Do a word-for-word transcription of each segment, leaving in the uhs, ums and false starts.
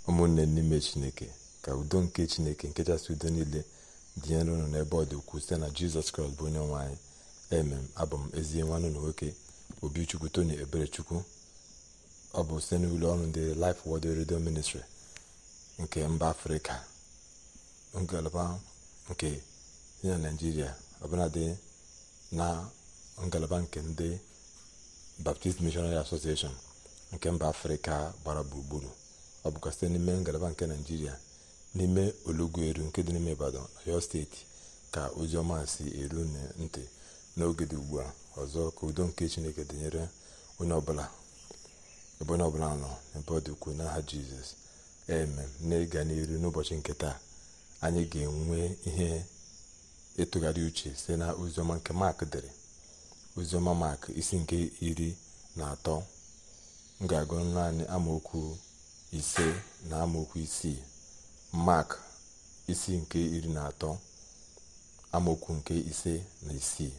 ụmụnne n'ime Chineke, ka udo nke Chineke nke kachasị udo niile dịnyere unu n'ebe ọ dị ukwuu site na Jizọs Kraịst bụ onye nwe anyị. Amen. Abụ m ezi nwanne unu nwoke Obichukwu Tony Eberechukwu. Ọ bụ site n'ụlọ ọrụ ndị Life Word Radio Ministry nke mba Afrịka, ngalaba nke dị na Naịjirịa, ọbụladị na ngalaba nke ndị Baptist Missionary Association nke mba Afrịka gbara gburugburu. Ọ bụkwa site n'ime ngalaba nke Naịjirịa, n'ime Olugweru nke dị n'ime Ibadan, Ọyọ steeti, ka ozi ọma si eru ntị n'oge dị ugbu a. Ọzọ, ka udo nke Chineke dịnyere onye ọbụla ebe onye ọbụla nọ n'ebe ọ dị ukwuu n'aha Jizọs. Amen. Na-ịga n'iru n'ụbọchị nke taa, anyị ga-enwe ihe ịtụgharị uche site na oziọma nke Mak dere. Oziọma Mak isi nke iri na atọ. M ga-agụ naanị amaokwu ise na amaokwu isii. Mak isi nke iri na atọ amaokwu nke ise na isii.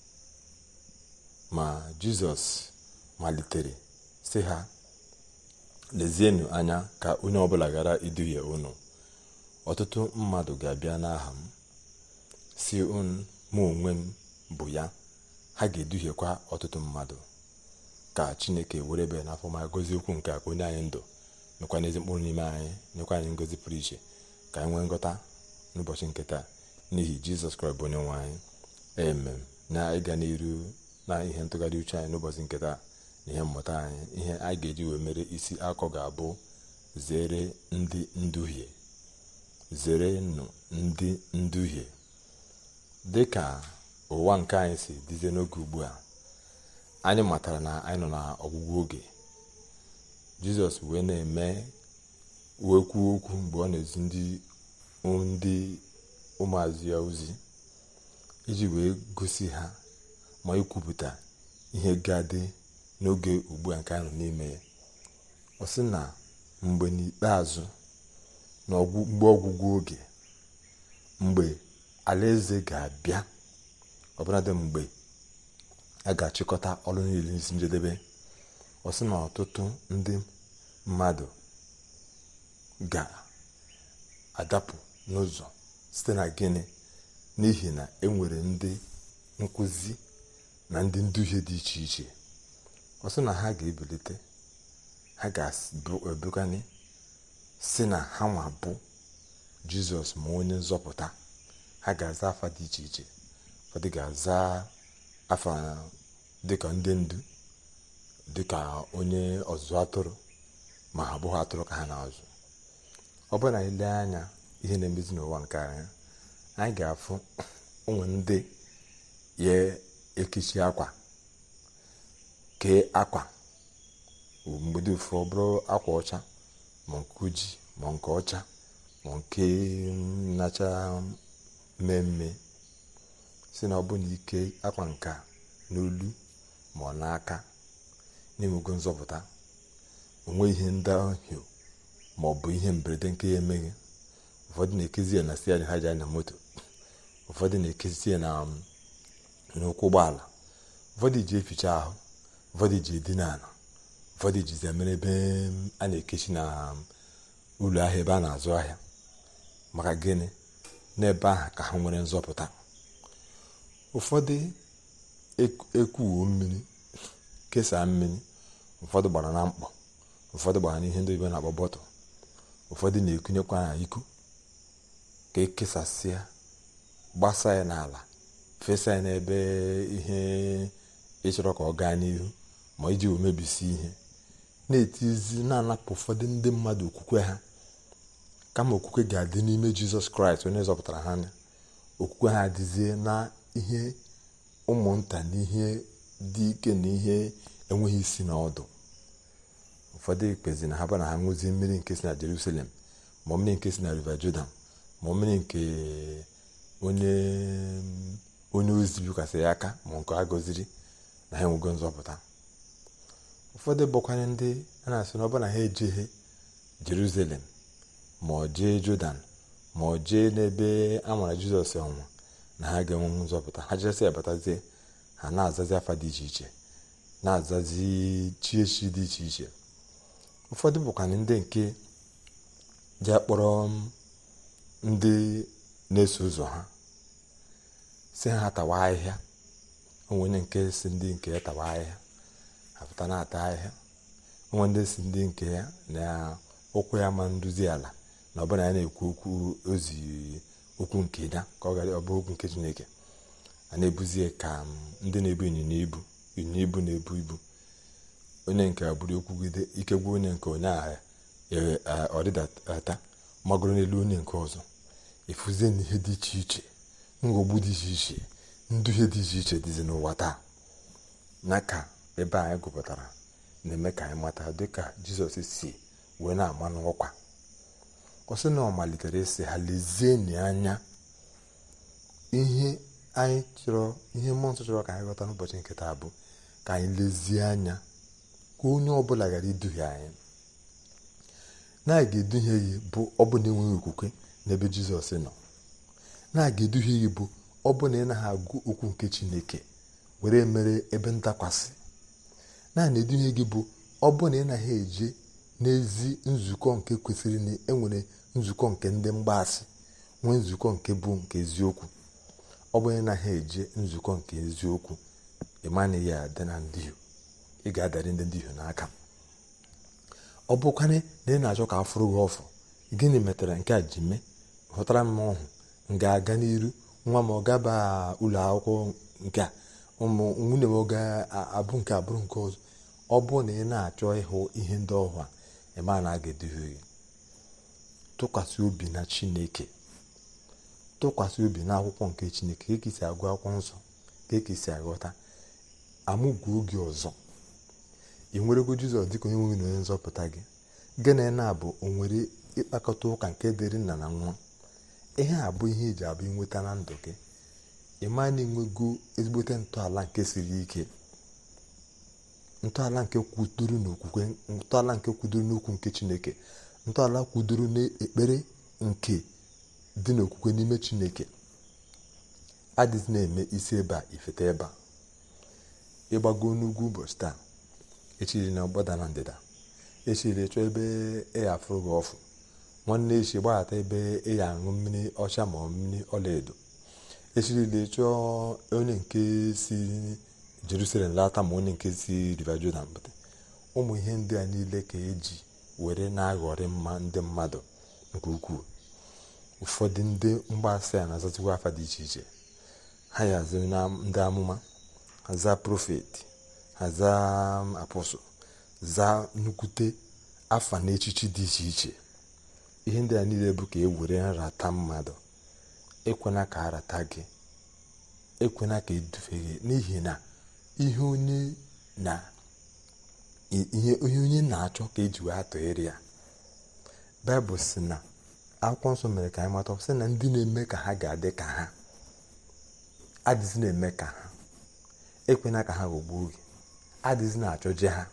Ma Jizọs malitere sị ha, lezienụ anya ka onye ọbụla ghara iduhie unu. Ọtụtụ mmadụ ga-abịa n'aha m, si unu mụ onwe m bụ ya. Ha ga-eduhiekwa ọtụtụ mmadụ. Ka Chineke were ebe n'afọ ma gozie okwu nke a, ka onye anyị ndụ mekwa n'ezi mkpụrụ n'ime anyị, nyekwa anyị ngozi pụrụ iche, ka anyị nwee nghọta n'ụbọchị nke taa, n'ihi Jizọs Kraịst bụ onye nwe anyị. Amen. Na ịga n'iru na ihe ntụgharị uche anyị n'ụbọchị nke taa na ihe mmụta anyị, ihe anyị ga-eji wee mere isi akọ ga-abụ zere ndị nduhie. Zere nụ ndị nduhie. Dị ka ụwa nke anyị si dịzie n'oge ugbu a, anyị matara na anyị nọ n'ọgwụgwụ oge. Jizọs wee na-eme wee kwuo okwu mgbe ọ na-ezi ndị ndị ụmụazụ ya ozi, iji wee gosi ha ma ikwupụta ihe ga-adị n'oge ugbu a nke anyị nọ n'ime ya. Ọ sị na mgbe n'ikpeazụ, mgbe ọgwụgwụ oge, mgbe alaeze ga-abịa, ọbụladị mgbe a ga-achịkọta ọrụ niile n'isi njedebe. Ọ sị na ọtụtụ ndị mmadụ ga-adapụ n'ụzọ site na gịnị? N'ihi na e nwere ndị nkụzi na ndị nduhie dị iche iche. Ọ sị na ha ga-ebilite, ha ga-ebukani sị na ha nwa bụ Jizọs ma onye nzọpụta. Ha ga-aza afa dị iche iche. Ụfọdụ ga-aza afa dịka ndị ndu, dịka onye ọzụzụ atụrụ, ma ha abụghị atụrụ ka ha na-azụ. Ọ bụrụ na ile anya ihe na-emezi n'ụwa nke anyị, anyị ga-afụ onwe ndị ya ekechi akwa, kee akwa mgbe dị ụfọ, ọ bụrụ akwa ọcha, ma nke ojii, ma nke ọcha, ma nke nacha mmemme. Si na ọ bụ na ike akwa nke a n'olu ma ọ n'aka, na-enwego nzọpụta, onwe ihe ndahio ma ọ bụ ihe mberede nke ya emeghị. Ụfọdụ na-ekezi ya na steering ha ji anya moto, ụfọdụ na-ekezi ya na n'ụkwụ ụgbọala, ụfọdụ ji eficha ahụ, ụfọdụ ji edina ala, ụfọdụ jizi mere ebe a na-ekechi na ụlọ ahịa ebe a na-azụ ahịa. Maka gịnị? N'ebe ahụ ka ha nwere nzọpụta. Ụfọdụ ekwuo mmiri, kesaa mmiri, ụfọdụ gbara na mkpọ, ụfọdụ gbara n'ihe ndị oyibo na-akpọ bọtụ, ụfọdụ na-ekunyekwa na iko, ka ekesasịa, gbasa ya n'ala, fesa ya n'ebe ihe ịchọrọ ka ọ gaa n'ihu, ma iji wee mebisi ihe. Na-etizi na-anapụ ụfọdụ ndị mmadụ okwukwe ha, kama okwukwe ga-adị n'ime Jizọs Kraịst onye zọpụtara ha anya. Okwukwe ha adịzie na ihe ụmụnta na ihe dị ike na ihe enweghị isi na ọdụ. Ụfọdụ ekpezi na ha bụ na ha ṅụzie mmiri nke si na Jerusalem, ma mmiri nke si na River Jordan, ma mmiri nke onye onye ozi bikwasịrị aka, ma nke a gọziri, na ha enwego nzọpụta. Ụfọdụ bụkwanye ndị a na-asị na ọ bụ na ha ejeghị Jerusalem, ma ọ jee Jordan, ma ọ jee n'ebe a mara Jizọs ọnwụ, na ha ga-enwe nzọpụta. Ha jesi abatazie, ha na-azazi afa dị iche iche, na-azazi chi echi dị iche iche. Ụfọdụ bụkwa ndị nke jee kpọrọ ndị na-eso ụzọ ha si ha tawa ahịhịa. onwe nke si ndị nke ya tawa ahịhịa apụta na-ata ahịhịa. onwe ndị si ndị nke ya na ụkwụ ya ma nduzi ala na ọbụna ya na-ekwu okwu ozi okwu nke ya ka ọ gara ọ bụ okwu nke Chineke. a na-ebuzie ka ndị na-ebu ịnyịnya ibu ịnyịnya ibu na-ebu ibu. onye nke abụrụ okwugide ike gwa onye nke onye agha ọdịdata magoro n'elu onye nke ọzọ. efuzie n'ihe dị iche iche, nghọgbu dị iche iche, nduhie dị iche iche dịzi n'ụwa taa. na ka ebe anyị gụpụtara na-eme ka anyị mata dịka Jizọs si wee na-ama n'ọkwa. ọ sị na ọ malitere ịsị ha lezienụ anya ihe anyị chọrọ, ihe mmụọ nsọ chọrọ ka anyị ghọta n'ụbọchị nke taa bụ ka anyị lezie anya ka onye ọbụla ghara iduhie anyị. na a ga-eduhie ya bụ ọ bụ na enweghị okwukwe n'ebe Jizọs nọ. na a ga-eduhie ya bụ ọ bụ na ị naghị agụ okwu nke Chineke were mere ebe ntakwasị. na na-eduhie gị bụ ọ bụ na ị naghị eje n'ezi nzukọ nke kwesịrị na enwere nzukọ nke ndị mgbaasị, nwee nzukọ nke bụ nke eziokwu. ọ bụ na ị naghị eje nzukọ nke eziokwu, ịmana ya dị na ndịhio, ị ga-adarị ndị ndịhio n'aka. ọ bụkwana na ị na-achọ ka afụrụ gị ọfụ, gịnị metara nke a ji mee? hụtara m ọhụ m ga-aga n'iru, nwa m ọ gaba ụlọ akwụkwọ nke a, ụmụ nwunye m ọ ga-abụ nke abụrụ nke ọzọ. ọ bụ na ị na-achọ ịhụ ihe ndị ọhụ a, ịma na a ga-eduhie gị. tụkwasị obi na Chineke, tụkwasị obi na akwụkwọ nke Chineke. ka ekesi agụ akwụkwọ nsọ, ka ekesi aghọta amụgwọ oge ọzọ. ị nwerego Jizọs dịka onye nwe na onye nzọpụta gị. gịnị na-abụ o nwere ịkpakọta ụka nke dịrị nna na nwa. ihe a bụ ihe eji abụ inweta na ndụ gị. ịma na enwego ezigbote ntọala nke siri ike, ntọala nke kwudoro n'okwukwe, ntọala nke kwudoro n'okwu nke Chineke, ntọala kwudoro n'ekpere nke dị n'okwukwe n'ime Chineke. adịghị na-eme isi ebe a ifeta ebe a. ịgbago n'ugwu ụbọchị taa, echiri na ọgbada na ndịda, echiri chọọ ebe ịya afụrụ gị ọfụ. nwanne echi gbaghata ebe ịya aṅụ mmiri ọcha ma ọ mmiri ọlaedo. echirila chọọ onye nke si Jerusalem lata ma onye nke si River Jordan pụta. ụmụ ihe ndị a niile ka eji were na-aghọrị mma ndị mmadụ nke ukwuu. ụfọdụ ndị mgbasa ya na-azatụkwa afa dị iche iche. ha yazi na ndị amụma, haza profeti, haza apọstọl, zaa nnukwute afa na echichi dị iche iche. ihe ndị a niile bụ ka e were nrata mmadụ. ekwena ka arata gị, ekwena ka edufe gị, n'ihi na ihe onye na ihe onye na-achọ ka eji wee atụgharị ya. Baịbụl sị na akwụkwọ nsọ mere ka anyị mata sị na ndị na-eme ka ha ga-adị ka ha adịghị na-eme ka ha. ekwena ka ha ghọgbuo gị, adịghị na-achọje ha.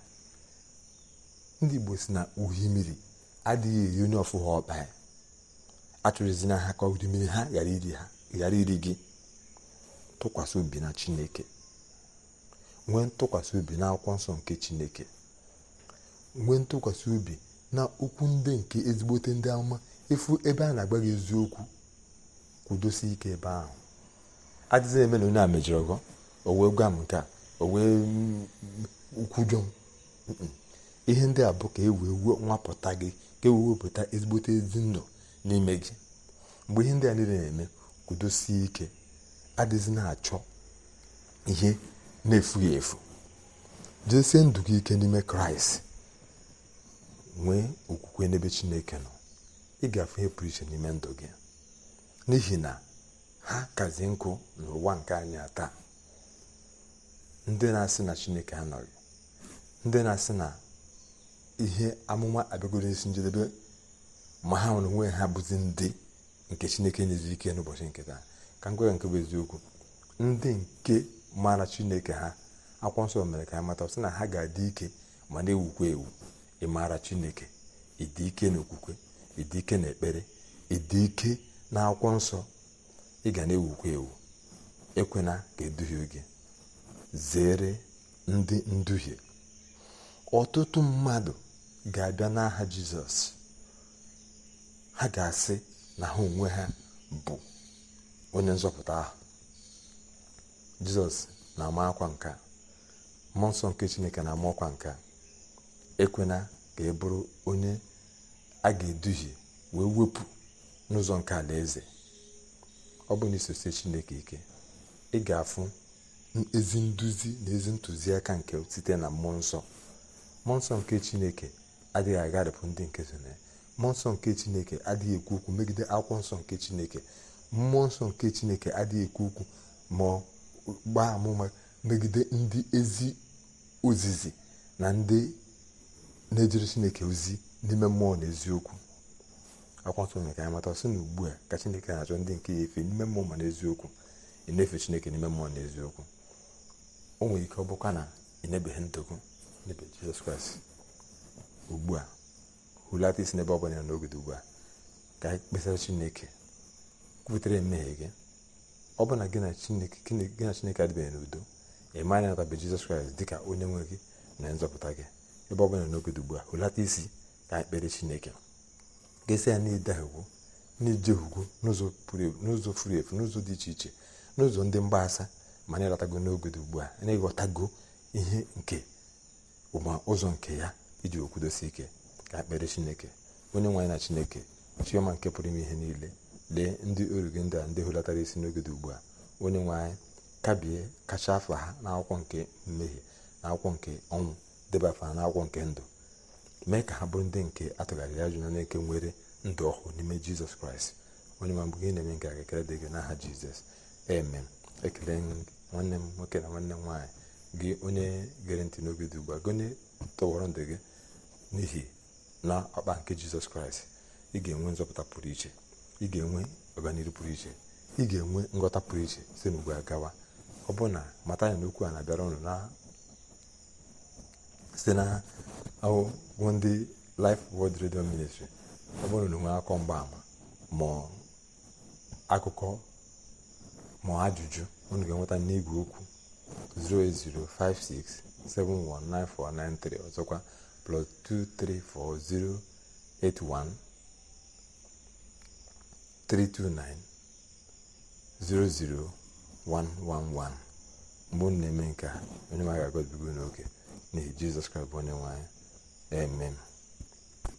ndị Igbo si na uhi mmiri adịghị eri onye ọfụ ha ọkpa ya. achọrọzina ha ka uhi mmiri ha ghara iri ha ghara iri gị. tụkwasị obi na Chineke, nwee ntụkwasị obi na akwụkwọ nsọ nke Chineke, nwee ntụkwasị obi na okwu ndị nke ezigbote ndị amụma. efu ebe a na-agba gị eziokwu, kwudosi ike ebe ahụ. adịghị eme na onye a mejọrọ gị, o wee gwa m nke a, o wee kwujọ m. ihe ndị a bụ ka e wee nwapụta gị, ka e wee wepụta ezigbote ezi ndụ n'ime gị. mgbe ihe ndị a niile na-eme, kwudosie ike. adịghị na-achọ ihe na-efughị efu. jesie ndụ gị ike n'ime Kraịst. nwee okwukwe n'ebe Chineke nọ. ị ga-afụ ihe pụrụ iche n'ime ndụ gị, n'ihi na ha kazi nkụ n'ụwa nke anyị taa. ndị na-asị na Chineke anọghị, ndị na-asị na ihe amụma abịagoro n'isi njedebe, ma ha nwere onwe ha bụzi ndị nke Chineke nyezi ike n'ụbọchị nke taa. ka m gwa nke bụ eziokwu, ndị nke mara Chineke ha, akwụkwọ nsọ mere ka ha mata sị na ha ga-adị ike ma na-ewukwa ewu. ịmara Chineke, ịdị ike n'okwukwe, ịdị ike n'ekpere, ịdị ike na akwụkwọ nsọ, ị ga na-ewukwa ewu. ekwena ka eduhie gị. zere ndị nduhie. ọtụtụ mmadụ ga-abịa n'aha Jizọs ha ga-asị na ha onwe ha bụ onye nzọpụta ahụ. Jizọs na-ama akwa nke a, mmụọ nsọ nke Chineke na-ama ọkwa nke a. Ekwena ka ị bụrụ onye a ga-eduhie wee wepụ n'ụzọ nke alaeze. Ọ bụ na isosie Chineke ike, ị ga-afụ ezi nduzi na ezi ntụziaka nke site na mmụọ nsọ. Mmụọ nsọ nke Chineke adịghị agharịpụ ndị nke so na ya. Mmụọ nsọ nke Chineke adịghị ekwu okwu megide akwụkwọ nsọ nke Chineke. Mmụọ nsọ nke Chineke adịghị ekwu okwu ma gbaa amụma megide ndị ezi ozizi na ndị na-ejere Chineke ozi n'ime mmụọ na eziokwu. Akwụkwọ nsọ mere ka anyị mata sị na ugbu a ka Chineke na-achọ ndị nke ya efe n'ime mmụọ ma na eziokwu. Ị na-efe Chineke n'ime mmụọ na eziokwu. O nwere ike ọ bụkwa na ị na-ebeghị ndokwu n'ebe Jizọs Kraịst. Ugbu a hulata isi n'ebe ọ bụla n'oge dị ugbu a ka anyị kpesara Chineke, kwuputere mmehie gị. Ọ bụ na gị na Chineke gị na Chineke adịbeghị n'udo, ị mara natabe Jizọs Kraịst dịka onye nwe gị na nzọpụta gị. Ebe ọ bụla n'oge dị ugbu a, hulata isi ka anyị kpere Chineke. Ga-esi ya n'ịdaghịgwu n'ijehugwu n'ụzọ furu efu, n'ụzọ dị iche iche, n'ụzọ ndị mgbaasa, ma na ịlatago n'oge dị ugbu a, na ịghọtago ihe nke ụma ụzọ nke ya iji okwudosi ike. Ka ekpere Chineke. Onye nwe anyị na Chineke chiọma nke pụrụ ime ihe niile, lee ndị oru gị ndị a ndị hulatara isi n'oge dị ugbu a. Onye nwe anyị kabie kacha afa ha n'akwụkwọ nke mmehie na akwụkwọ nke ọnwụ, deba afa ha n'akwụkwọ nke ndụ. Mee ka ha bụrụ ndị nke atụgharịrị ajụ na nke nwere ndụ ọhụụ n'ime Jizọs Kraịst. Onye ma mgbe gị na-eme nke a ga-ekele dị gị n'aha Jizọs, amen. Ekele nwanne m nwoke na nwanne m nwaanyị, gị onye gere ntị n'oge dị ugbu a, gị onye tọwara ndụ gị n'ihi na ọkpa nke Jizọs Kraịst. Ị ga-enwe nzọpụta pụrụ iche, ị ga-enwe ọganihu pụrụ iche, ị ga-enwe nghọta pụrụ iche site n'ugbu a gawa. Ọ bụ na mata ya n'okwu a na-abịara ụnụ na site na ahụhụ ndị Life Word Radio Ministry. Ọ bụrụ na nwee akọ mgbaama ma akụkọ ma ajụjụ, unu ga-enweta n'igwe okwu zero eight zero five six seven one nine four nine three, ọzọkwa plus two three four zero eight one three two nine zero zero one one one. Mgbe unu na-eme nke a, onye nwe anyị ga-agọzibigo n'oge n'ihi Jizọs Kraịst bụ onye nwe anyị, amen.